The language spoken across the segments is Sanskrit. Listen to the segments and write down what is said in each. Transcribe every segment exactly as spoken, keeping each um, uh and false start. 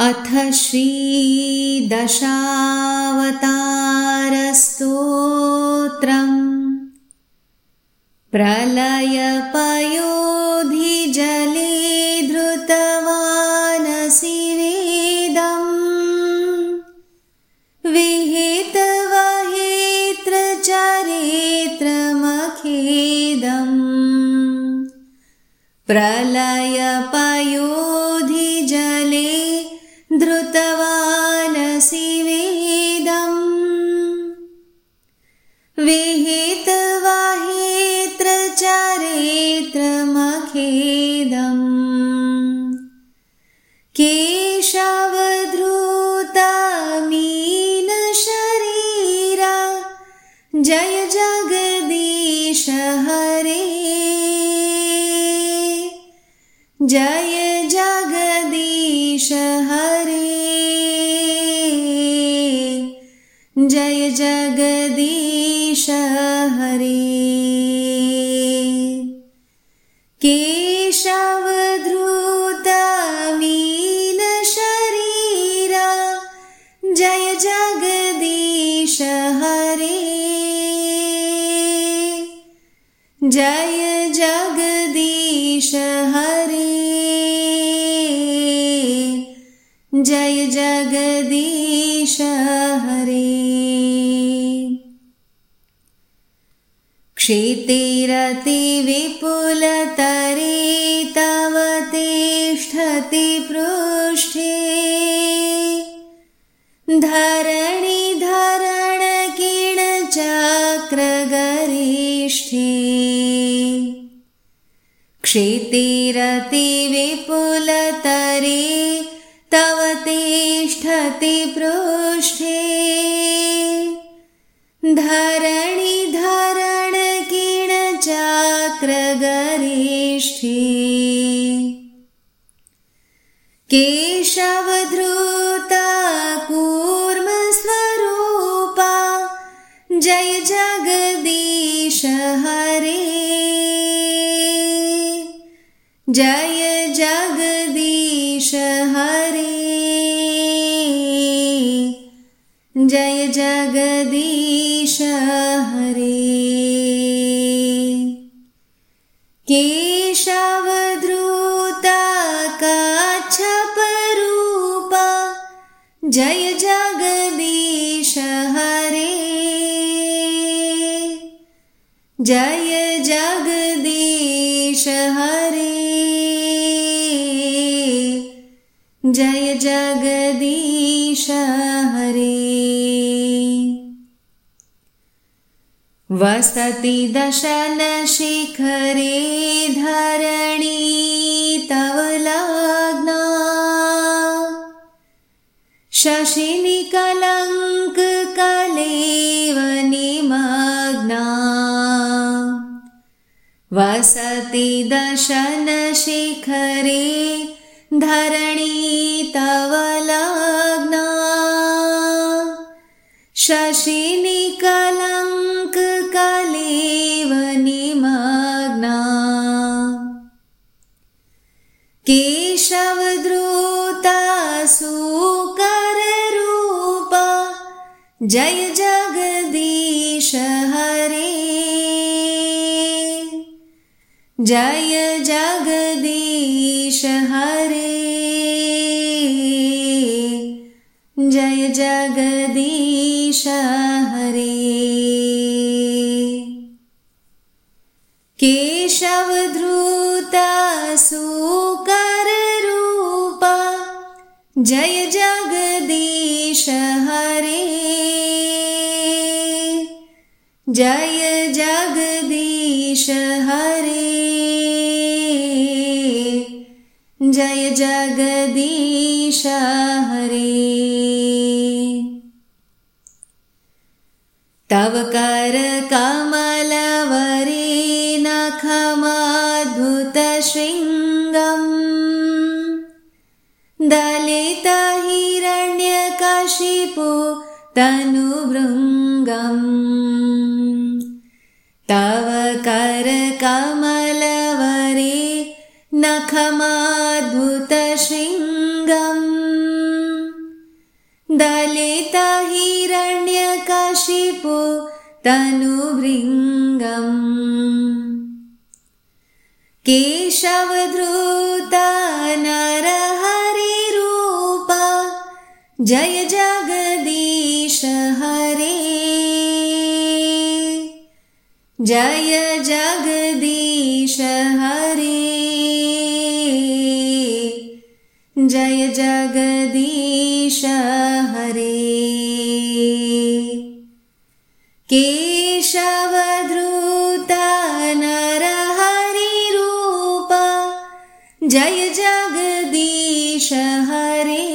अथ श्रीदशावतारस्तोत्रम् प्रलयपयोधिजले धृतवानसि वेदम् विहितवहेत्रचरित्रमखेदम् प्रलयपयोधिजले धृतवानसि वेदम् विहितवहेत्रचरित्रमखेदम् केशवधृतमीनशरीरा जय जगदीश हरे जय जगदीश हरे जय जगदीश हरे केशवधृतमीनशरीरा जय जगदीश हरे जय जगदीश हरे जय जगदीश हरे क्षितिरतिविपुलतरे तव तिष्ठति पृष्ठे धरणिधरणकिणचक्रगरिष्ठे क्षितिरतिविपुलतरे तव तिष्ठति पृष्ठे धरणिधरणकिणचक्रगरिष्ठे केशवधृता कूर्मस्वरूपा जय जगदीश हरे जय जगदीश हरे जय जगदीश हरे केशवधृता कच्छपरूपा जय जगदीश हरे जय जगदीश हरे जय जगदीश हरे वसति दशनशिखरे धरणी तव लग्ना शशिनिकलङ्ककलेवनिमग्ना वसति दशनशिखरे धरणी तव लग्ना शशिनिकलङ्ककलेवनिमग्ना केशवधृता सुकररूपा जय जगदीश हरे जय जगदीश हरे जय जगदीश हरे केशवधृता सुकररूपा जय जगदीश हरे जय जगदीश हरे जय जगदीश हरे तव कर कमलवरे नखमाद्भुतशृङ्गम् दलितहिरण्यकशिपु तनुभृङ्गम् तव कर कमलवरे नखमाद्भुतशृङ्गम् तनुभृङ्गम् केशवधृत नरहरिरूप जय जगदीश हरे जय जगदीश हरे जय जगदीश हरे केशवधृत नरहरिरूप जय जगदीश हरे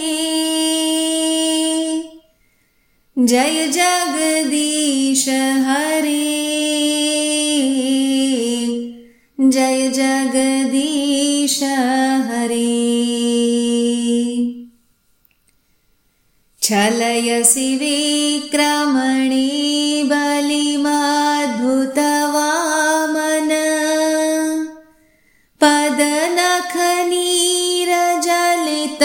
जय जगदीश हरे जय जगदीश हरे छलयसि विक्रमणे बलिमाद्भुतवामन पदनखनीरजलित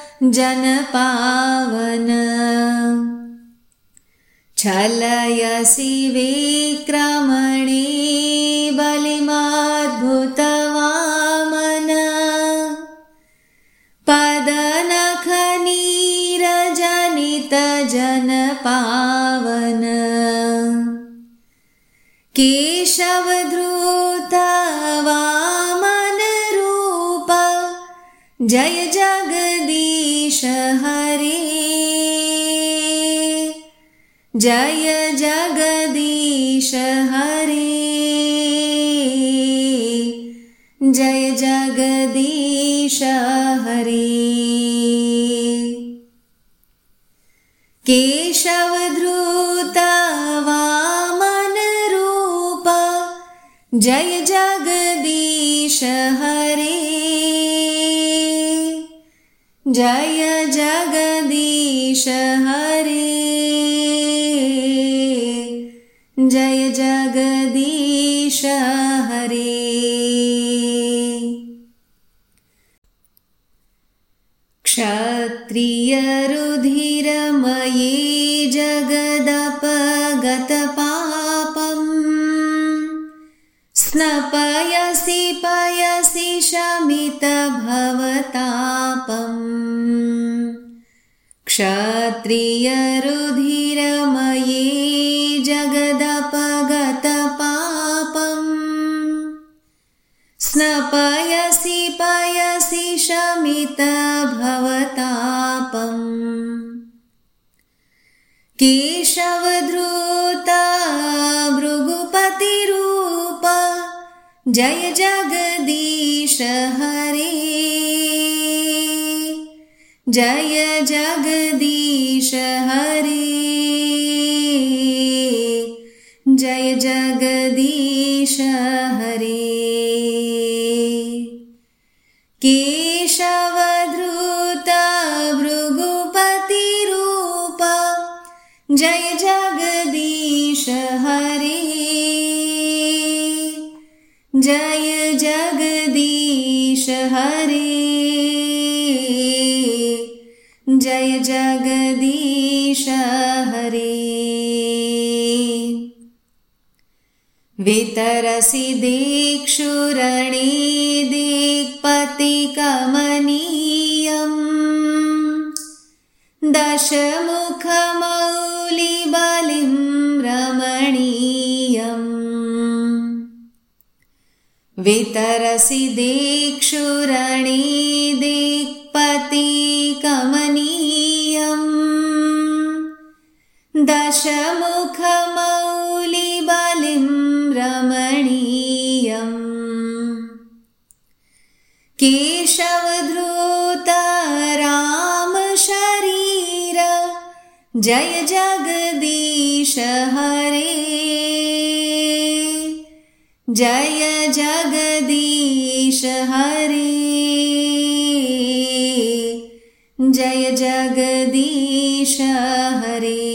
जनपावन छलयसि विक्रमणे बलिमाद्भुतवामन पदनखनीरजनित जनपावन केशवधृत वामन रूप जय जगदीश हरे जय जगदीश हरे जय जगदीश हरे केशवधृत वामन रूप जय जगदीश हरे जय जगदीश हरे जय जगदीश हरे क्षत्रियरुधिरमये जगदपगतपापम् स्नपयसि पयसि शमितभवतापम् क्षत्रियरुधिरमये जगदपगतपापम् स्नपयसि पयसि शमितभवतापम् केशवधृत भृगुपतिरूप जय जगदीश हरे जय जगदीश हरे जय जगदीश हरे केशवधृत भृगुपतिरूप जय जगदीश हरे जय जगदीश हरे जय जगदीश हरे वितरसि दिक्षुरणे दिक्पतिकमनीयम् दशमुखमौलिबलिं रमणीयम् वितरसि दिक्षुरणे दिक्पतिकमनीयम् दशमुखमौलिबलिं रमणीयम् केशवधृत राम शरीर जय जगदीश हरे जय जगदीश हरे जय जगदीश हरे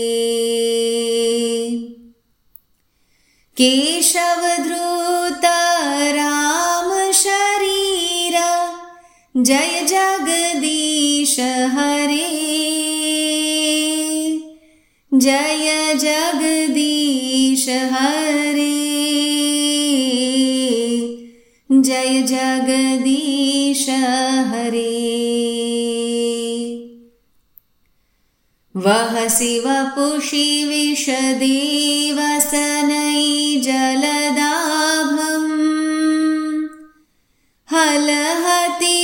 केशवधृत राम शरीर जय जगदीश हरे जय जगदीश हरे। वहसि वपुषि विशदे वसनै जलदाभम् हलहति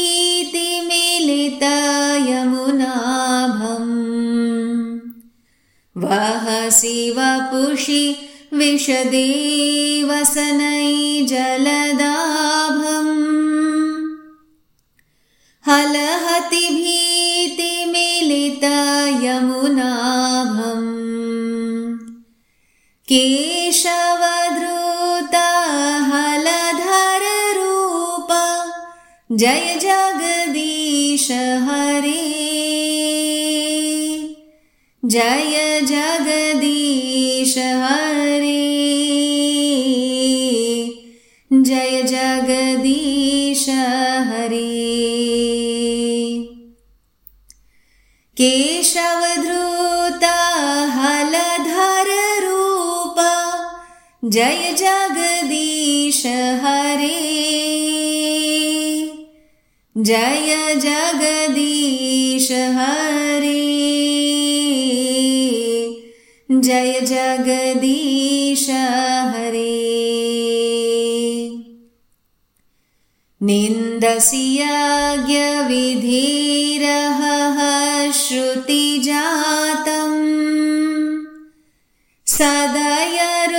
भीतिमिलितयमुनाभम्। वहसि वपुषि विशदे वसनै जलदाभम् हलहति भीतिमिलितयमुनाभम्। केशवधृत हलधररूप जय जगदीश हरे। जय जगदीश हरे। जय जगदीश हरे। केशवधृत हलधररूप जय जगदीश हरे। जय जगदीश हरे। जय जगदीश हरे। निन्दसि यज्ञविधिरहः श्रुतिजातम् सदय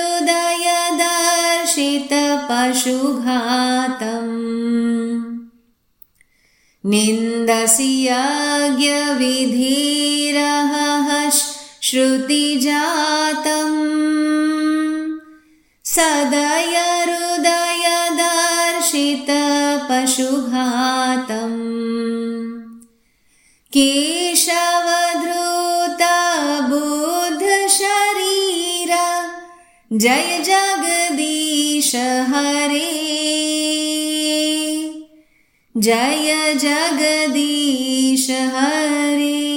हृदयदर्शितपशुघातम्। निन्दसि यज्ञविधिरहः श्रुतिजातम् सदय हृदयदर्शितपशुघातम्। केशवधृत बुद्धशरीर जय जगदीश हरे। जय जगदीश हरे।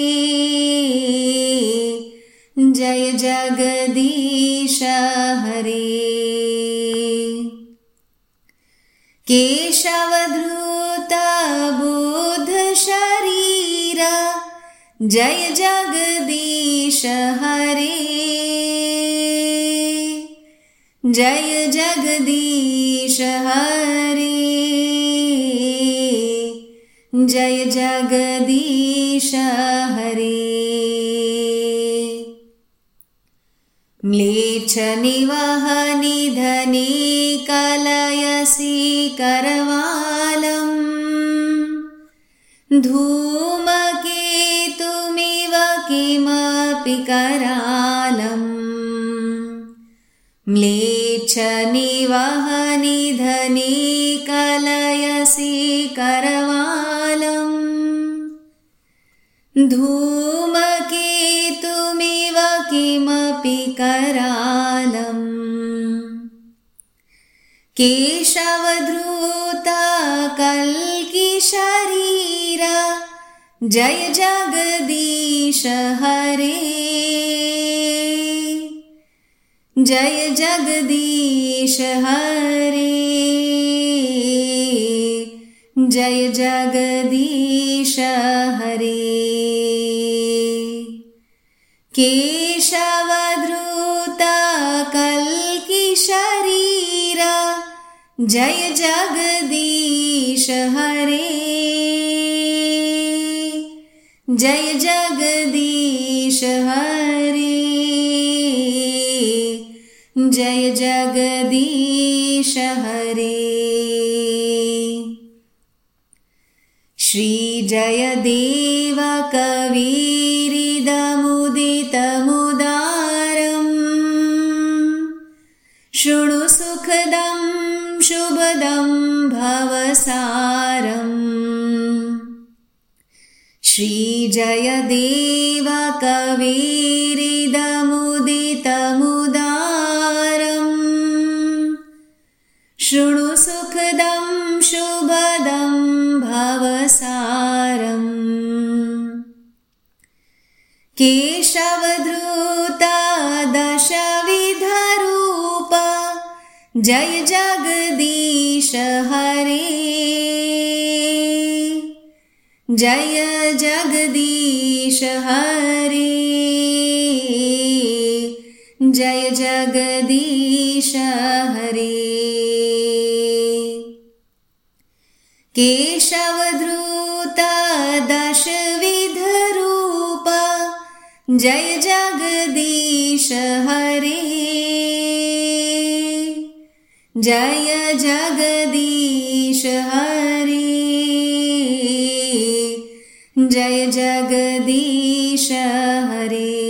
जय जगदीश हरे। केशवधृत बुद्धशरीर जय जगदीश हरे। जय जगदीश हरे। जय जगदीश हरे। म्लेच्छ निवहनिधने कलयसि करवालम् धूमकेतुमिव किमपि करालम्। म्लेच्छ निवहनिधने कलयसि करवालम् धूमकेतुमिव किमपि करालम्। केशवधृत कल्की शरीर जय जगदीश हरे। जय जगदीश हरे। जय जगदीश हरे। केशवधृत कल्की शरीर जय जगदीश हरे। जय जगदीश हरे। जय जगदीश हरे। श्री जयदेव कवीरिदमुदितमुदारम् शृणु सुखदं शुभदं भवसारम्। श्री जयदेव कवीरिदमुदितमुदारम् शृणु सुखदं शुभदं भवसारम्। केशवधृत दशविधरूप जय जगदीश हरे। जय जगदीश हरे, जय जगदीश हरे। केशवधृत दशविध रूप, जय जगदीश हरे, जय जगदीश हरे, जय जगदीश हरे।